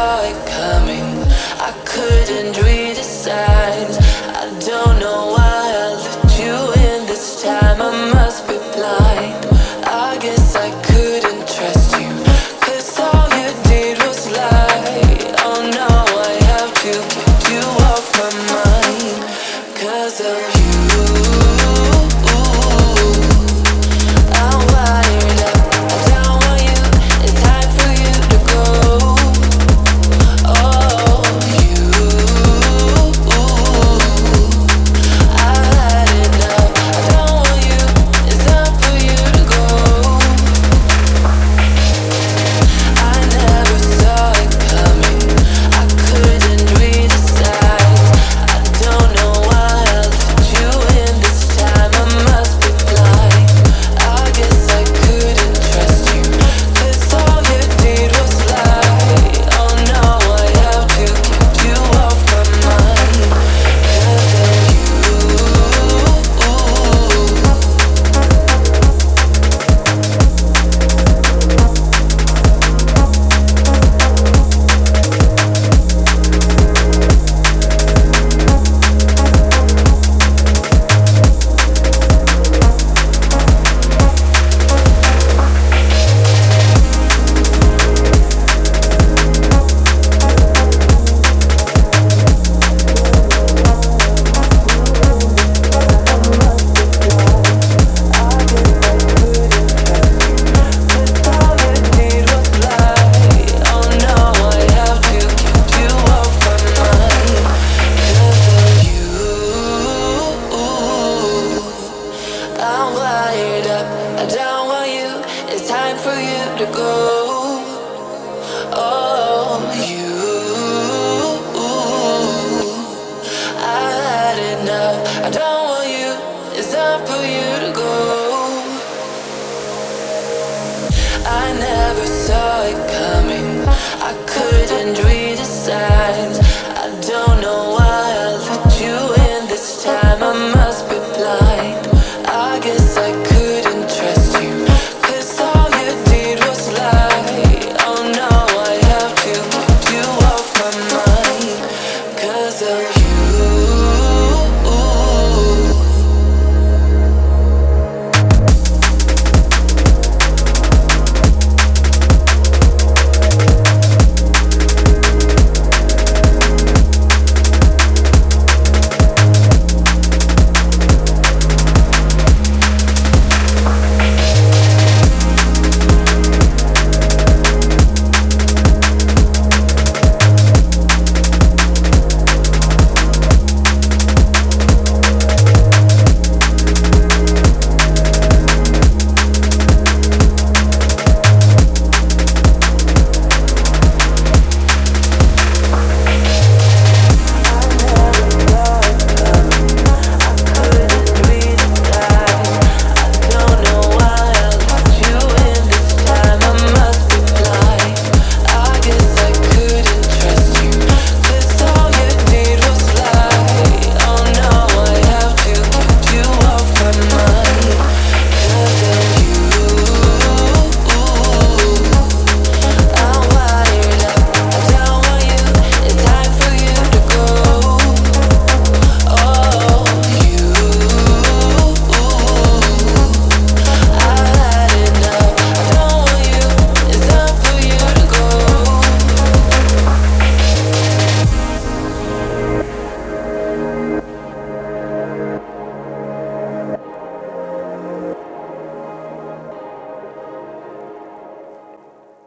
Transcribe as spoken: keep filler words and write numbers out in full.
saw it coming. I couldn't read the signs. I don't know why I let you in this time. I must be blind. I guess I couldn't trust you, 'cause all you did was lie. Oh no, I have to get you off my mind 'cause of you. I'm wired up, I don't want you. It's time for you to go. Oh, you, I've had enough. I don't want you. It's time for you to go. I never saw it coming. I couldn't read the signs. I don't know why I let you in this time. I must be blind. I guess I couldn't trust you, 'cause all you did was lie. Oh no, I have to get you off my mind 'cause of you. I'm wired up, I don't want you. It's time for you to go. Oh, you, I've had enough. I don't want you. It's time for you to go. I never saw it